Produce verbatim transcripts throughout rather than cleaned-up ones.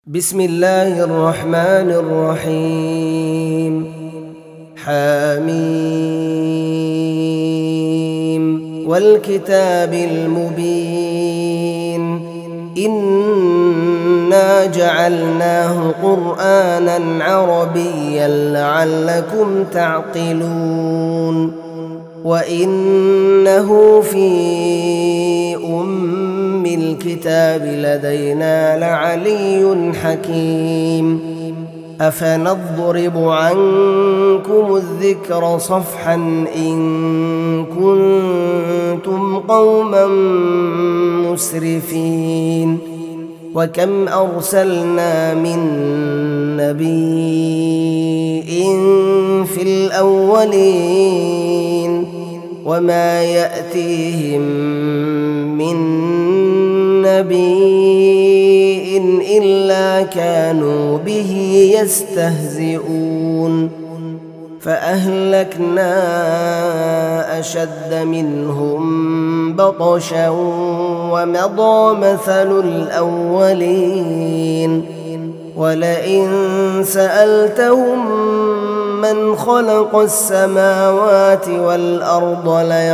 بسم الله الرحمن الرحيم. حميم والكتاب المبين إنا جعلناه قرآنا عربيا لعلكم تعقلون وإنه في أم الكتاب لدينا لعلي حكيم. أفنضرب عنكم الذكر صفحا إن كنتم قوما مسرفين وكم أرسلنا من نبي في الأولين وما يأتيهم من نبي إلا كانوا به يستهزئون فأهلكنا أشد منهم بطشا ومضى مثل الأولين ولئن سألتهم من خلق السماوات والأرض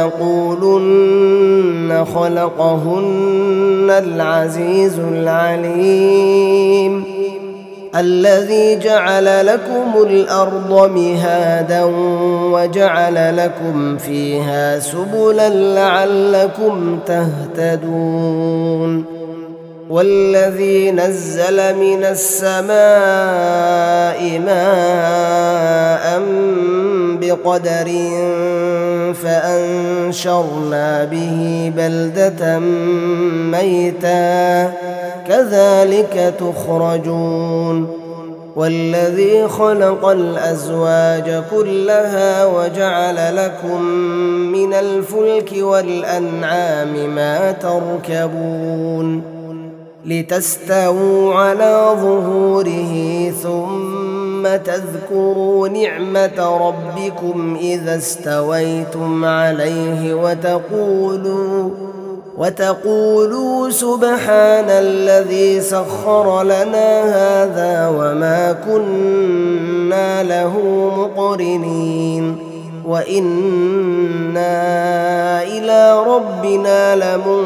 ليقولن خلقهن العزيز العليم الذي جعل لكم الأرض مهادا وجعل لكم فيها سبلا لعلكم تهتدون والذي نزل من السماء ماء بقدر فأنشرنا به بلدة ميتا كذلك تخرجون والذي خلق الأزواج كلها وجعل لكم من الفلك والأنعام ما تركبون لتستووا على ظهوره ثم تذكروا نعمة ربكم إذا استويتم عليه وتقولوا وتقولوا سبحان الذي سخر لنا هذا وما كنا له مقرنين وإنا إلى ربنا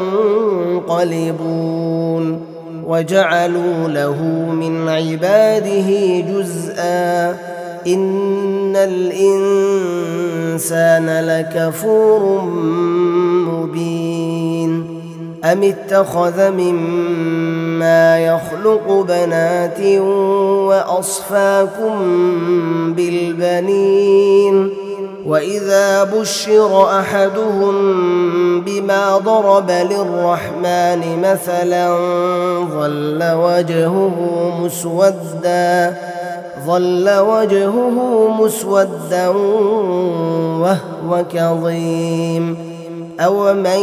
لمنقلبون وجعلوا له من عباده جزءا إن الإنسان لكفور مبين أم اتخذ مما يخلق بنات وأصفاكم بالبنين وإذا بشر أحدهم بما ضرب للرحمن مثلا ظل وجهه مسودا ظل وجهه مسودا وهو كظيم أومن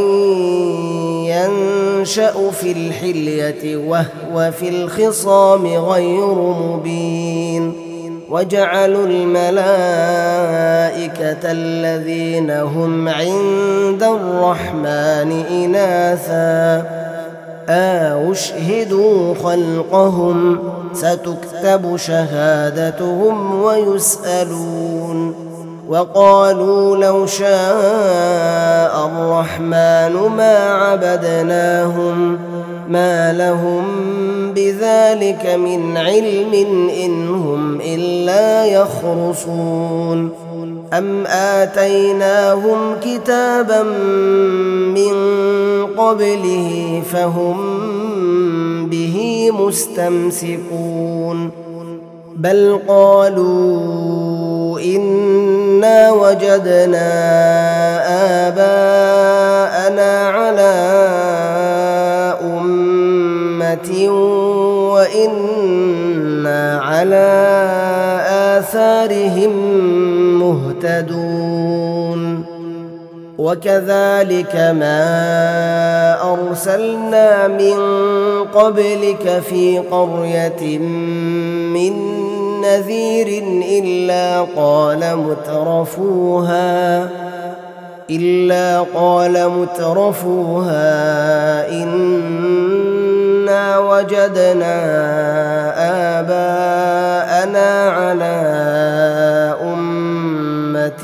ينشأ في الحلية وهو في الخصام غير مبين وجعلوا الملائكة الذين هم عند الرحمن إناثا أشهدوا خلقهم ستكتب شهادتهم ويسألون وقالوا لو شاء الرحمن ما عبدناهم ما لهم بذلك من علم إن هم إلا يخرصون أم آتيناهم كتابا من قبله فهم به مستمسكون بل قالوا إنا وجدنا آباءنا على أمة وإنا على آثارهم مهتدون وكذلك ما أرسلنا من قبلك في قرية من نذير إلا قال مترفوها إلا قال مترفوها إنا وجدنا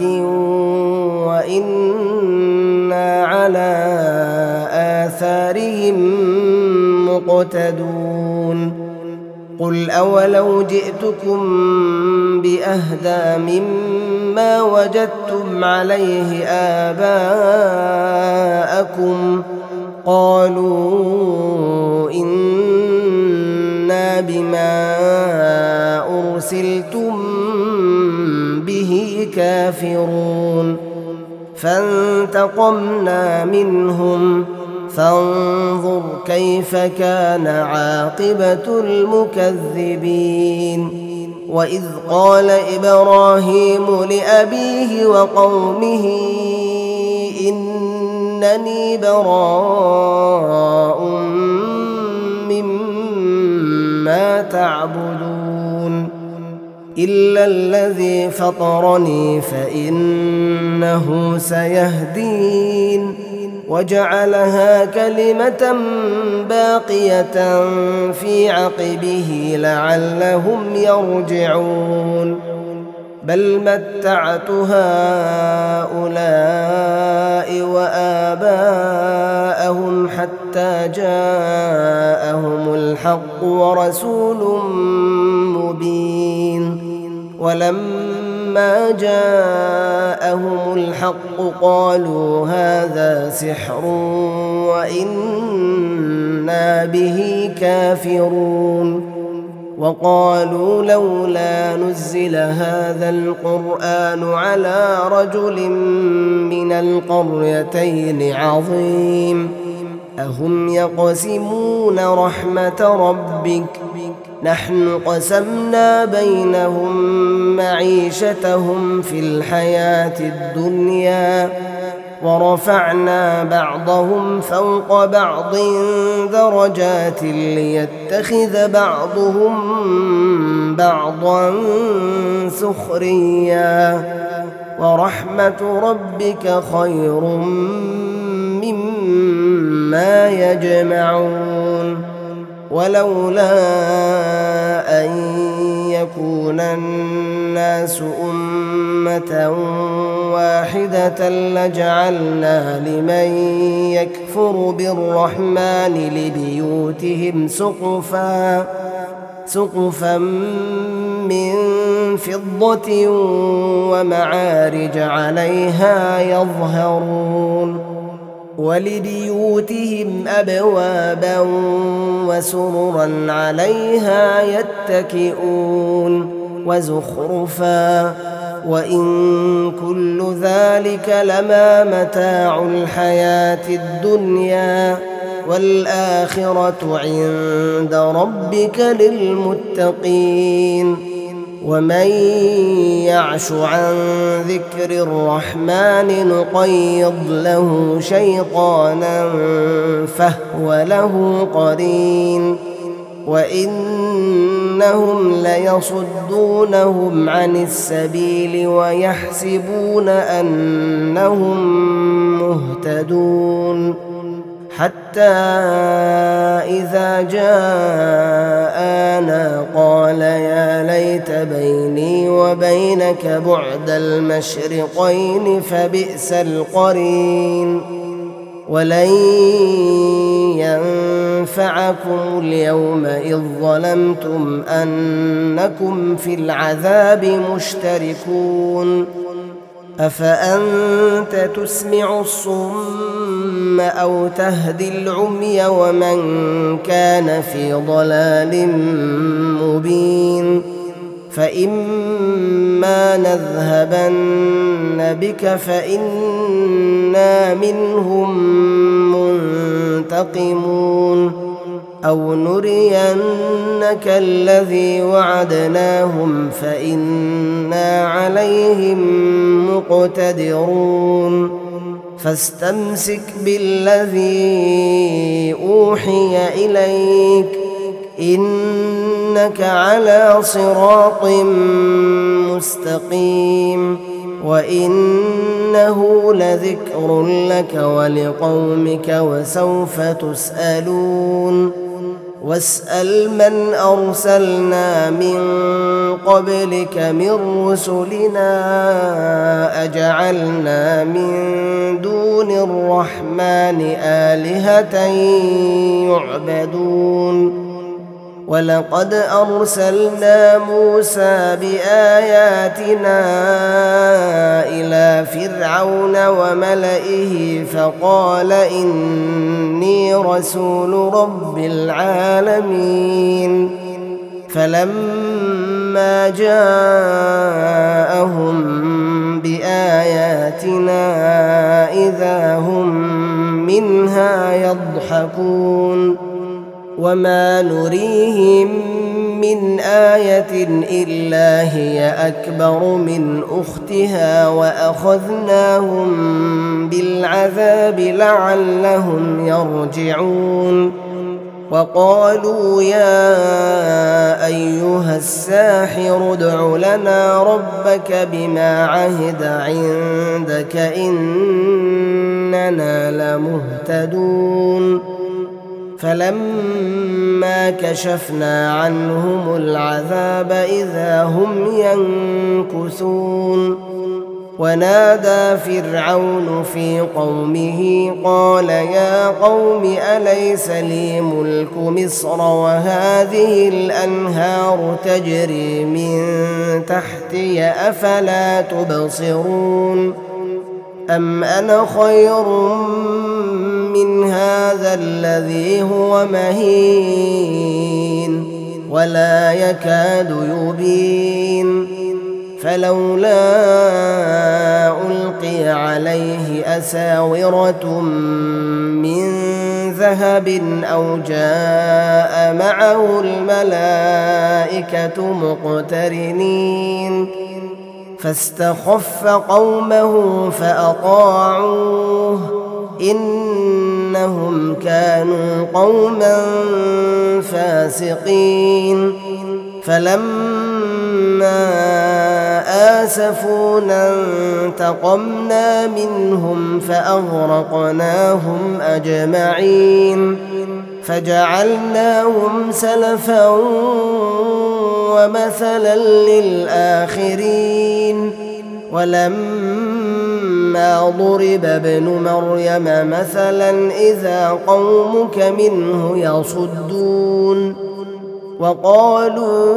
وإنا على آثارهم مقتدون قل أولو جئتكم بأهدى مما وجدتم عليه آباءكم قالوا إنا بما أرسلتم به كافرون فانتقمنا منهم فانظر كيف كان عاقبة المكذبين وإذ قال إبراهيم لأبيه وقومه إنني براء مما تعبدون إلا الذي فطرني فإنه سيهدين وجعلها كلمة باقية في عقبه لعلهم يرجعون بل متعت هؤلاء وآباءهم حتى جاءهم الحق ورسول مبين ولما جاءهم الحق قالوا هذا سحر وإنا به كافرون وقالوا لولا نزل هذا القرآن على رجل من القريتين عظيم أهم يقسمون رحمة ربك نحن قسمنا بينهم معيشتهم في الحياة الدنيا ورفعنا بعضهم فوق بعض درجات ليتخذ بعضهم بعضا سخريا ورحمة ربك خير مما يجمعون ولولا أن يكون الناس أمة واحدة لجعلنا لمن يكفر بالرحمن لبيوتهم سقفا سقفا من فضة ومعارج عليها يظهرون ولبيوتهم أبوابا وسررا عليها يتكئون وزخرفا وإن كل ذلك لما متاع الحياة الدنيا والآخرة عند ربك للمتقين ومن يعش عن ذكر الرحمن نقيض له شيطانا فهو له قرين وإنهم ليصدونهم عن السبيل ويحسبون أنهم مهتدون حتى إذا جاءنا قال يا ليت بيني وبينك بعد المشرقين فبئس القرين ولن ينفعكم اليوم إذ ظلمتم أنكم في العذاب مشتركون أفأنت تسمع الصم أو تهدي العمي ومن كان في ضلال مبين فإما نذهبن بك فإنا منهم منتقمون أو نرينك الذي وعدناهم فإنا عليهم مقتدرون فاستمسك بالذي أوحي إليك إنك على صراط مستقيم وإنه لذكر لك ولقومك وسوف تسألون واسأل من أرسلنا من قبلك من رسلنا أجعلنا من دون الرحمن آلهة يعبدون ولقد أرسلنا موسى بآياتنا إلى فرعون وملئه فقال إني رسول رب العالمين فلما جاءهم بآياتنا إذا هم منها يضحكون وما نريهم من آية إلا هي أكبر من أختها وأخذناهم بالعذاب لعلهم يرجعون وقالوا يا أيها الساحر ادع لنا ربك بما عهد عندك إننا لمهتدون فلما كشفنا عنهم العذاب إذا هم ينكثون ونادى فرعون في قومه قال يا قوم أليس لي ملك مصر وهذه الأنهار تجري من تحتي أفلا تبصرون أم أنا خير من هذا الذي هو مهين ولا يكاد يبين فلولا ألقي عليه أساورة من ذهب أو جاء معه الملائكة مقترنين فاستخف قومه فأطاعوه إنهم كانوا قوما فاسقين فلما آسفونا انتقمنا منهم فأغرقناهم أجمعين فجعلناهم سلفا ومثلا للآخرين ولما ضرب ابن مريم مثلا إذا قومك منه يصدون وقالوا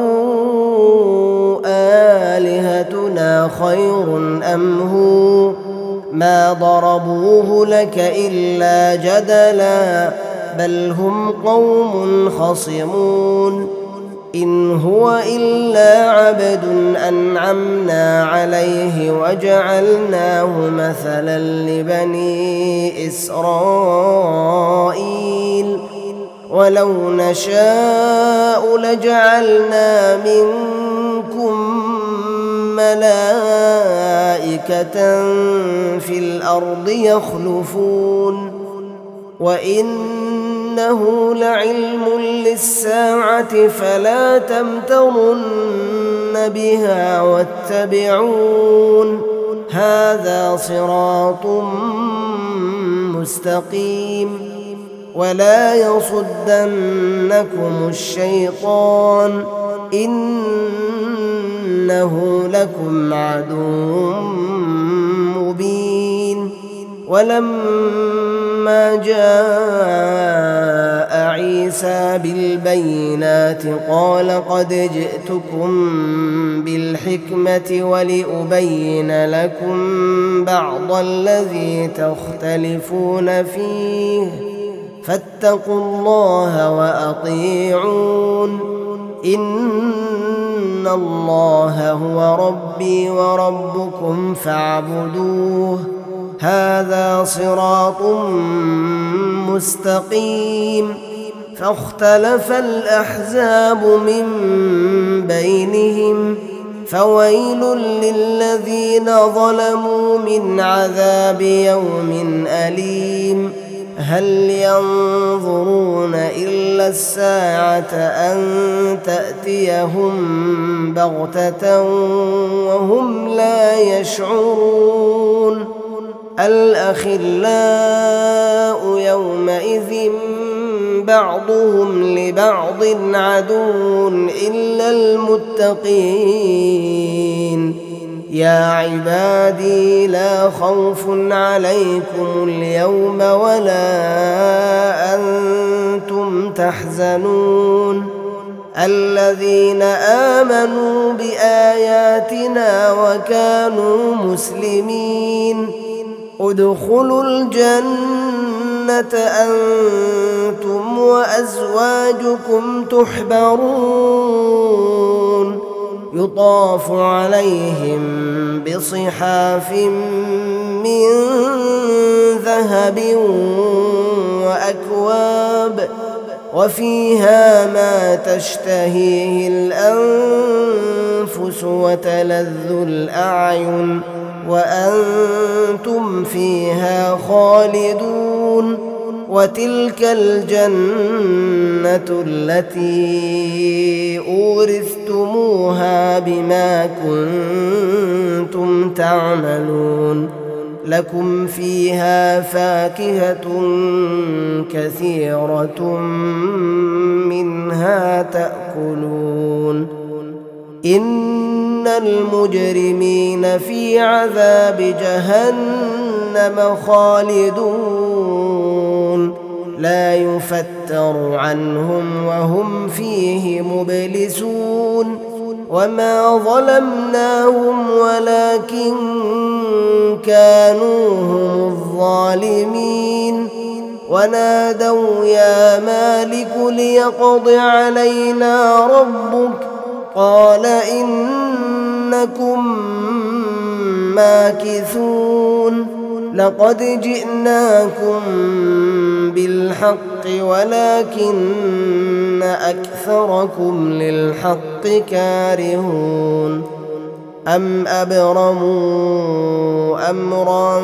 آلهتنا خير أم هو ما ضربوه لك إلا جدلا بل هم قوم خصمون إن هو إلا عبد أنعمنا عليه وجعلناه مثلا لبني إسرائيل ولو نشاء لجعلنا منكم ملائكة في الأرض يخلفون وإنه لعلم للساعة فلا تمترن بها واتبعون هذا صراط مستقيم ولا يصدنكم الشيطان إنه لكم عدو مبين ولما جاء عيسى بالبينات قال قد جئتكم بالحكمة ولأبين لكم بعض الذي تختلفون فيه فاتقوا الله وأطيعون إن الله هو ربي وربكم فاعبدوه هذا صراط مستقيم فاختلف الأحزاب من بينهم فويل للذين ظلموا من عذاب يوم أليم هل ينظرون إلا الساعة أن تأتيهم بغتة وهم لا يشعرون الأخلاء يومئذ بعضهم لبعض عدو إلا المتقين يا عبادي لا خوف عليكم اليوم ولا أنتم تحزنون الذين آمنوا بآياتنا وكانوا مسلمين ادخلوا الجنة أنتم وأزواجكم تحبرون يطاف عليهم بصحاف من ذهب وأكواب وفيها ما تشتهيه الأنفس وتلذ الأعين وأنتم فيها خالدون وتلك الجنة التي أورثتموها بما كنتم تعملون لكم فيها فاكهة كثيرة منها تأكلون إن المجرمين في عذاب جهنم خالدون لا يفتر عنهم وهم فيه مبلسون وما ظلمناهم ولكن كانوا هم الظالمين ونادوا يا مالك ليقض علينا ربك قال إنكم ماكثون لقد جئناكم بالحق ولكن أكثركم للحق كارهون أم أبرموا أمرا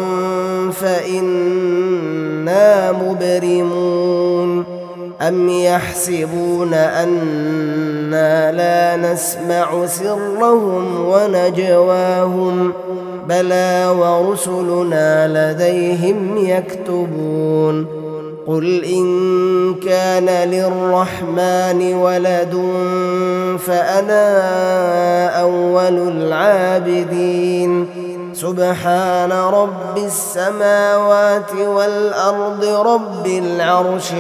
فإنا مبرمون أم يحسبون أنا لا نسمع سرهم ونجواهم بلى ورسلنا لديهم يكتبون قل إن كان للرحمن ولد فأنا أول العابدين سبحان رب السماوات والأرض رب العرش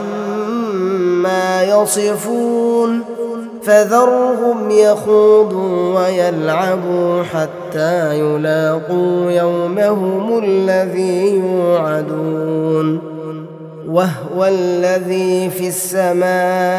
عما يصفون فذرهم يخوضوا ويلعبوا حتى يلاقوا يومهم الذي يوعدون وهو الذي في السماء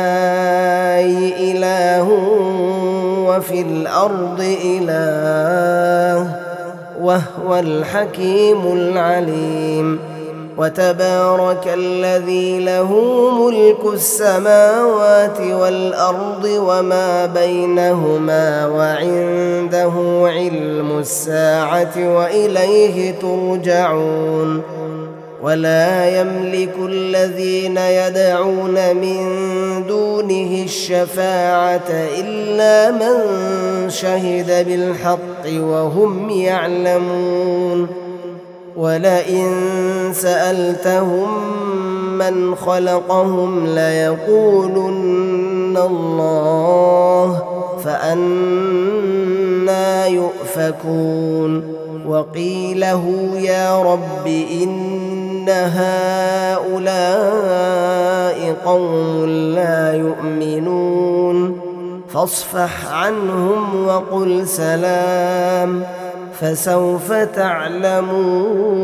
إله وفي الأرض إله وهو الحكيم العليم وتبارك الذي له ملك السماوات والأرض وما بينهما وعنده علم الساعة وإليه ترجعون ولا يملك الذين يدعون من دونه الشفاعة إلا من شهد بالحق وهم يعلمون ولئن سألتهم من خلقهم ليقولن الله فأنى يؤفكون وقيله يا رب إن هؤلاء قوم لا يؤمنون فاصفح عنهم وقل سلام فسوف تعلمون